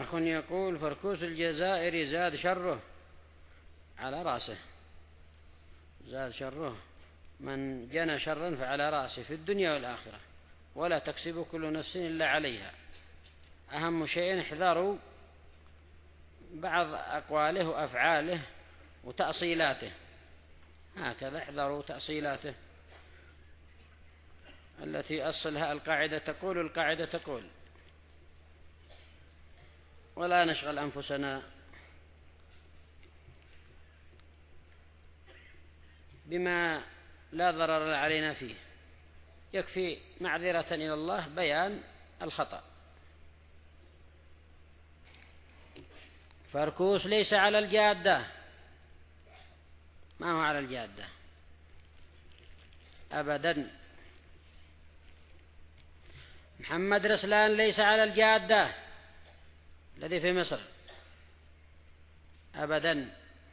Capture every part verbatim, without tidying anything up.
أخ يقول: فركوس الجزائري زاد شره على رأسه، زاد شره، من جنى شرا فعلى رأسه في الدنيا والآخرة، ولا تكسب كل نفس إلا عليها. أهم شيء احذروا بعض أقواله وأفعاله وتأصيلاته، هكذا احذروا تأصيلاته التي أصلها القاعدة تقول القاعدة تقول، ولا نشغل أنفسنا بما لا ضرر علينا فيه، يكفي معذرة إلى الله بيان الخطأ. فركوس ليس على الجادة، ما هو على الجادة أبدا. محمد رسلان ليس على الجادة الذي في مصر أبدا.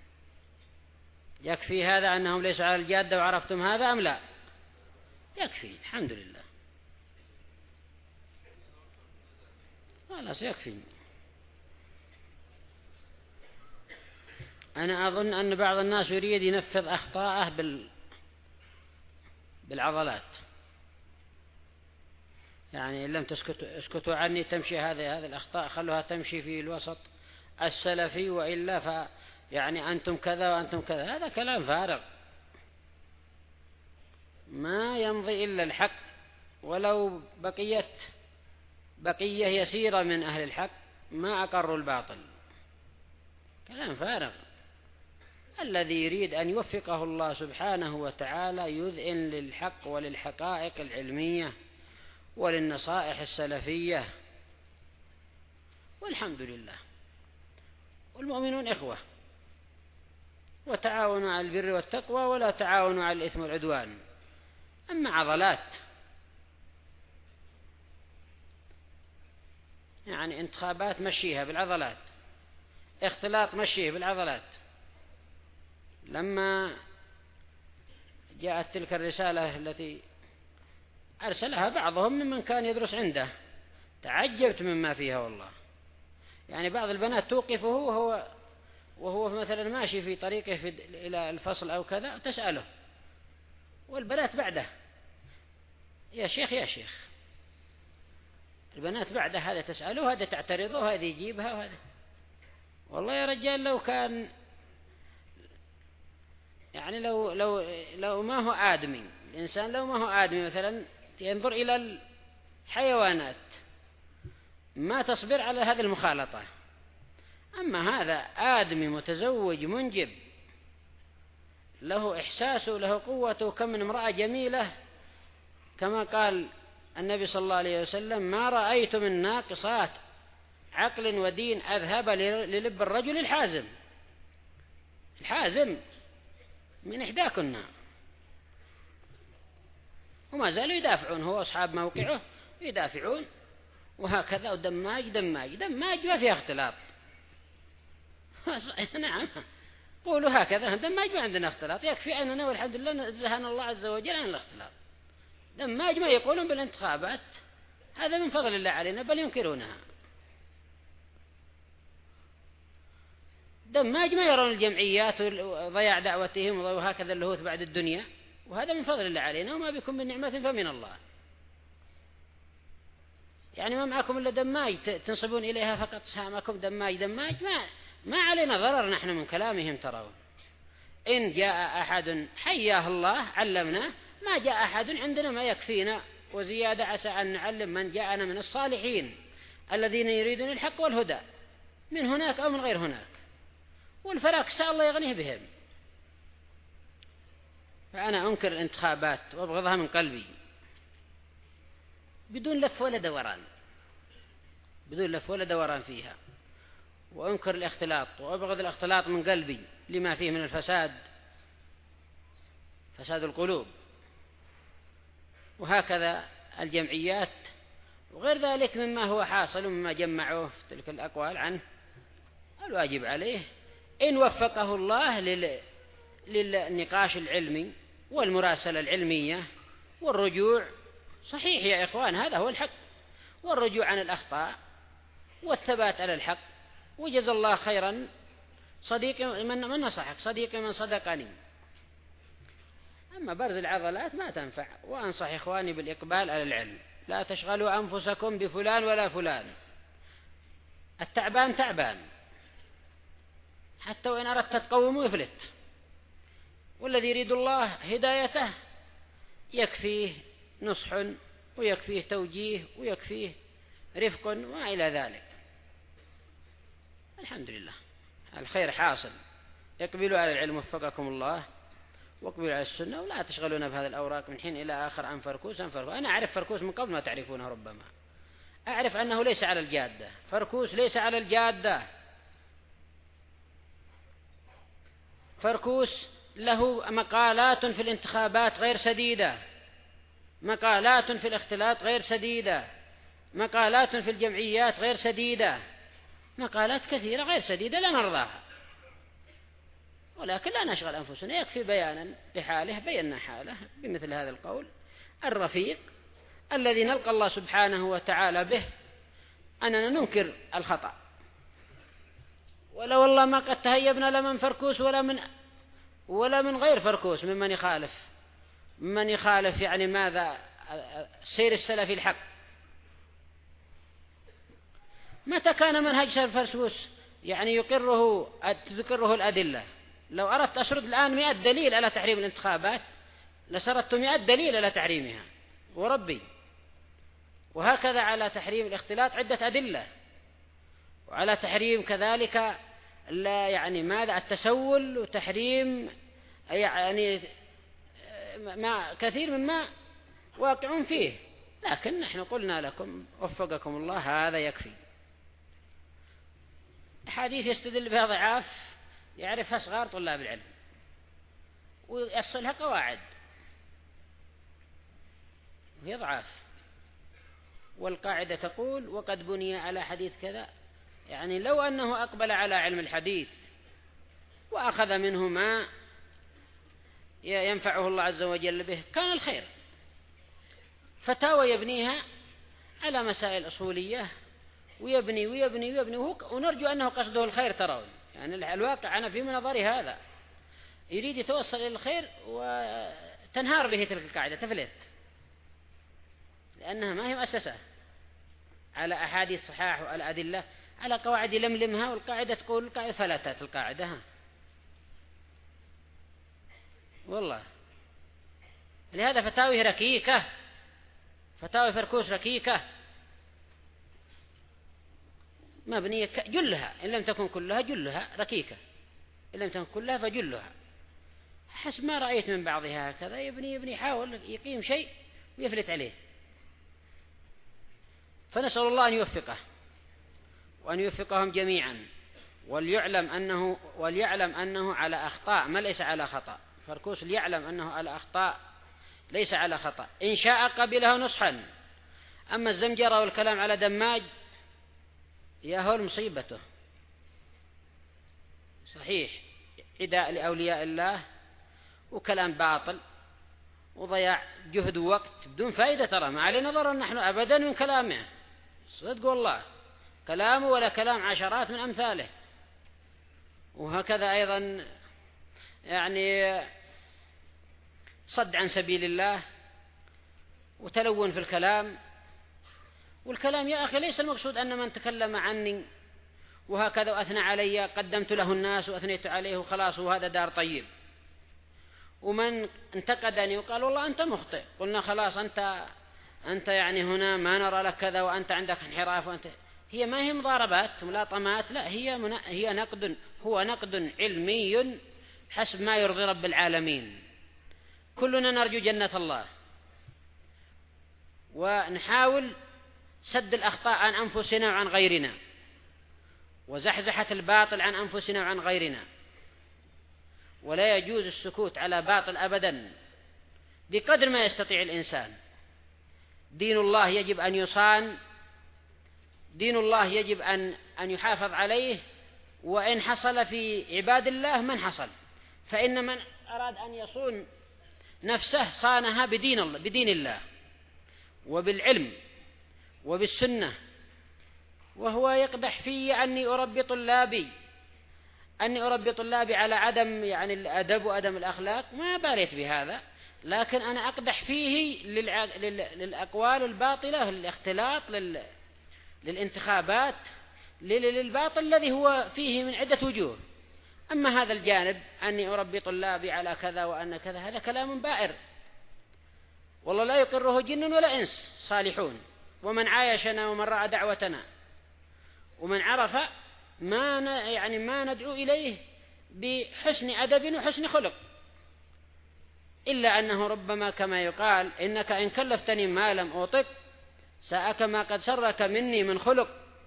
يكفي هذا أنهم ليسوا على الجادة وعرفتم هذا أم لا؟ يكفي الحمد لله، خلاص يكفي. أنا أظن أن بعض الناس يريد ينفذ أخطاءه بال... بالعضلات، يعني إن لم تسكتوا اسكتوا عني تمشي هذه هذه الأخطاء، خلوها تمشي في الوسط السلفي، وإلا ف يعني أنتم كذا وأنتم كذا، هذا كلام فارغ، ما يمضي إلا الحق، ولو بقيت بقية يسيرة من أهل الحق ما أقروا الباطل، كلام فارغ. الذي يريد أن يوفقه الله سبحانه وتعالى يذعن للحق وللحقائق العلمية وللنصائح السلفية، والحمد لله. والمؤمنون إخوة، وتعاونوا على البر والتقوى ولا تعاونوا على الإثم والعدوان. أما عضلات يعني انتخابات مشيها بالعضلات، اختلاط مشيه بالعضلات. لما جاءت تلك الرسالة التي أرسلها بعضهم ممن كان يدرس عنده، تعجبت مما فيها والله. يعني بعض البنات توقفه وهو وهو مثلا ماشي في طريقه في إلى الفصل أو كذا تسأله، والبنات بعده: يا شيخ يا شيخ. البنات بعده هذا تسأله، هذا تعترضه، وهذا يجيبها، وهذا. والله يا رجال لو كان يعني لو لو لو ما هو آدمي الإنسان، لو ما هو آدمي مثلا ينظر إلى الحيوانات ما تصبر على هذه المخالطة. أما هذا آدمي متزوج منجب له إحساسه له قوته، كم من امرأة جميلة كما قال النبي صلى الله عليه وسلم: ما رأيت من ناقصات عقل ودين أذهب للب الرجل الحازم. الحازم من إحداكن، وما زالوا يدافعون، هو أصحاب موقعه يدافعون، وهكذا. ودماج دماج دماج ما فيها اختلاط. نعم قولوا هكذا، دماج ما عندنا اختلاط، يكفي أننا والحمد لله نزهنا الله عز وجل عن الاختلاط. دماج ما يقولون بالانتخابات هذا من فضل الله علينا، بل ينكرونها. دماج ما يرون الجمعيات وضياع دعوتهم وهكذا اللهوث بعد الدنيا، وهذا من فضل الله علينا، وما بكم من نعمة فمن الله. يعني ما معكم إلا دماج تنصبون إليها فقط سهامكم، دماج دماج، ما ما علينا ضرر نحن من كلامهم. ترون إن جاء أحد حياه الله علمنا، ما جاء أحد عندنا ما يكفينا وزيادة، عسى أن نعلم من جاءنا من الصالحين الذين يريدون الحق والهدى من هناك أو من غير هناك، والفراق سأل الله يغنيه بهم. فأنا أنكر الانتخابات وأبغضها من قلبي بدون لف ولا دوران، بدون لف ولا دوران فيها. وأنكر الاختلاط وأبغض الاختلاط من قلبي لما فيه من الفساد، فساد القلوب. وهكذا الجمعيات وغير ذلك مما هو حاصل مما جمعوه في تلك الأقوال عنه. الواجب عليه إن وفقه الله لل... للنقاش العلمي والمراسلة العلمية والرجوع. صحيح يا إخوان هذا هو الحق، والرجوع عن الأخطاء والثبات على الحق. وجزا الله خيرا صديقي من, من نصحك، صديقي من صدقني. أما برز العضلات ما تنفع. وأنصح إخواني بالإقبال على العلم، لا تشغلوا أنفسكم بفلان ولا فلان. التعبان تعبان، حتى وإن أردت تقومه يفلت. والذي يريد الله هدايته يكفيه نصح ويكفيه توجيه ويكفيه رفق وما إلى ذلك. الحمد لله الخير حاصل. اقبلوا على العلم وفقكم الله، واقبلوا على السنة، ولا تشغلونا بهذه الأوراق من حين إلى آخر عن فركوس عن فركوس. أنا أعرف فركوس من قبل ما تعرفونه، ربما أعرف أنه ليس على الجادة. فركوس ليس على الجادة. فركوس له مقالات في الانتخابات غير سديدة، مقالات في الاختلاط غير سديدة، مقالات في الجمعيات غير سديدة، مقالات كثيرة غير سديدة لا نرضاها. ولكن لا نشغل أنفسنا، يكفي بيانا لحاله بينا حاله بمثل هذا القول الرفيق الذي نلقى الله سبحانه وتعالى به، أننا ننكر الخطأ. ولا والله ما قد تهيبنا لا من فركوس ولا من ولا من غير فركوس ممن يخالف ممن يخالف يعني ماذا سير السلف الحق. متى كان منهج الفرسوس يعني يقره تذكره الأدلة؟ لو أردت أسرد الآن مئة دليل على تحريم الانتخابات لسردت مئة دليل على تحريمها وربي. وهكذا على تحريم الاختلاط عدة أدلة، وعلى تحريم كذلك لا يعني ماذا التسول، وتحريم يعني ما كثير مما واقعون فيه. لكن نحن قلنا لكم وفقكم الله هذا يكفي. حديث يستدل بها ضعاف يعرفها صغار طلاب العلم ويصلها قواعد وهي ضعاف. والقاعدة تقول وقد بني على حديث كذا، يعني لو أنه أقبل على علم الحديث وأخذ منه ما ينفعه الله عز وجل به كان الخير. فتاوى يبنيها على مسائل أصولية ويبني ويبني ويبني، ونرجو أنه قصده الخير. ترون يعني الواقع أنا في منظري هذا يريد يتوصل إلى الخير وتنهار به تلك القاعدة تفلت، لأنها ما هي مؤسسة على أحاديث صحاح وعلى أدلة، على قواعد لملمها، والقاعدة تقول القاعدة فلتت القاعدة. والله لهذا فتاوي ركيكة، فتاوي فركوس ركيكة مبنية جلها إن لم تكن كلها جلها ركيكة، إن لم تكن كلها فجلها حسب ما رأيت من بعضها هكذا يبني يبني يحاول يقيم شيء ويفلت عليه. فنسأل الله أن يوفقه وأن يوفقهم جميعا، وليعلم أنه وليعلم أنه على أخطاء ما ليس على خطأ. فركوس ليعلم أنه على أخطاء ليس على خطأ. إن شاء قبله نصحا. أما الزمجرة والكلام على دماج يا هو مصيبته صحيح، عداء لأولياء الله وكلام باطل وضياع جهد ووقت بدون فائدة. ترى ما علينا ضرر نحن أبدا من كلامه، صدق والله كلامه ولا كلام عشرات من أمثاله. وهكذا أيضا يعني صد عن سبيل الله وتلون في الكلام. والكلام يا أخي ليس المقصود أن من تكلم عني وهكذا وأثنى علي قدمت له الناس وأثنيت عليه وخلاص وهذا دار طيب. ومن انتقدني وقال والله أنت مخطئ قلنا خلاص أنت أنت يعني هنا ما نرى لك كذا وأنت عندك انحراف وأنت. هي ما هي مضاربات ملاطمات، لا هي من... هي نقد، هو نقد علمي حسب ما يرضي رب العالمين. كلنا نرجو جنة الله ونحاول سد الأخطاء عن أنفسنا وعن غيرنا وزحزحة الباطل عن أنفسنا وعن غيرنا. ولا يجوز السكوت على باطل أبدا بقدر ما يستطيع الإنسان. دين الله يجب أن يصان، دين الله يجب أن أن يحافظ عليه. وإن حصل في عباد الله من حصل، فإن من أراد أن يصون نفسه صانها بدين الله بدين الله وبالعلم وبالسنة وهو يقدح في أني أربي طلابي أني أربي طلابي على عدم يعني الأدب وعدم الأخلاق، ما باليت بهذا، لكن أنا أقدح فيه للع... لل... للأقوال الباطلة، للاختلاط، لل... للانتخابات، لل... للباطل الذي هو فيه من عدة وجوه. أما هذا الجانب أني أربي طلابي على كذا وأن كذا، هذا كلام بائر، والله لا يقره جن ولا إنس صالحون. ومن عايشنا ومن رأى دعوتنا ومن عرف ما ن... يعني ما ندعو إليه بحسن أدب وحسن خلق، إلا أنه ربما كما يقال إنك إن كلفتني ما لم أوطق ساءك ما قد سرك مني من خلق.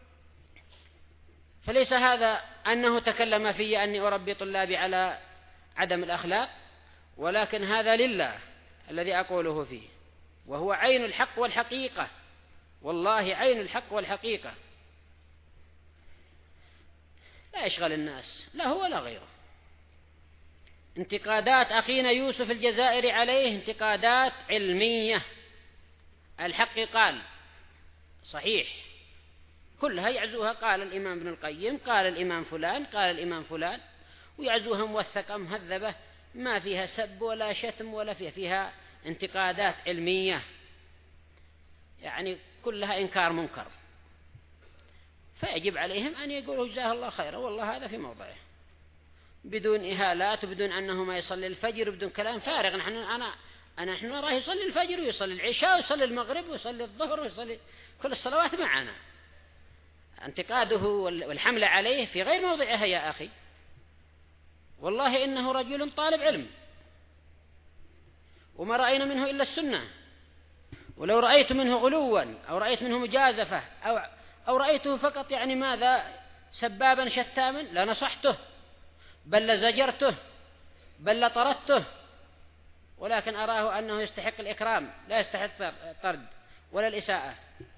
فليس هذا أنه تكلم في أني أربي طلابي على عدم الأخلاق، ولكن هذا لله الذي أقوله فيه، وهو عين الحق والحقيقة، والله عين الحق والحقيقة، لا يشغل الناس لا هو ولا غيره. انتقادات أخينا يوسف الجزائري عليه انتقادات علمية، الحق قال صحيح كلها يعزوها، قال الإمام ابن القيم، قال الإمام فلان، قال الإمام فلان، ويعزوها موثقة مهذبة، ما فيها سب ولا شتم ولا فيها فيها انتقادات علمية، يعني كلها إنكار منكر. فيجب عليهم أن يقولوا جزاه الله خيرا، والله هذا في موضعه، بدون إهالات وبدون أنه ما يصلي الفجر وبدون كلام فارغ. نحن أنا أنا نحن نراه يصلي الفجر ويصلي العشاء ويصلي المغرب ويصلي الظهر ويصلي كل الصلوات معنا. انتقاده والحملة عليه في غير موضعها يا أخي، والله إنه رجل طالب علم وما رأينا منه إلا السنة، ولو رأيت منه غلوا أو رأيت منه مجازفة أو أو رأيته فقط يعني ماذا سبابا شتاما لنصحته بل لزجرته بل لطردته، ولكن أراه أنه يستحق الإكرام لا يستحق الطرد ولا الإساءة.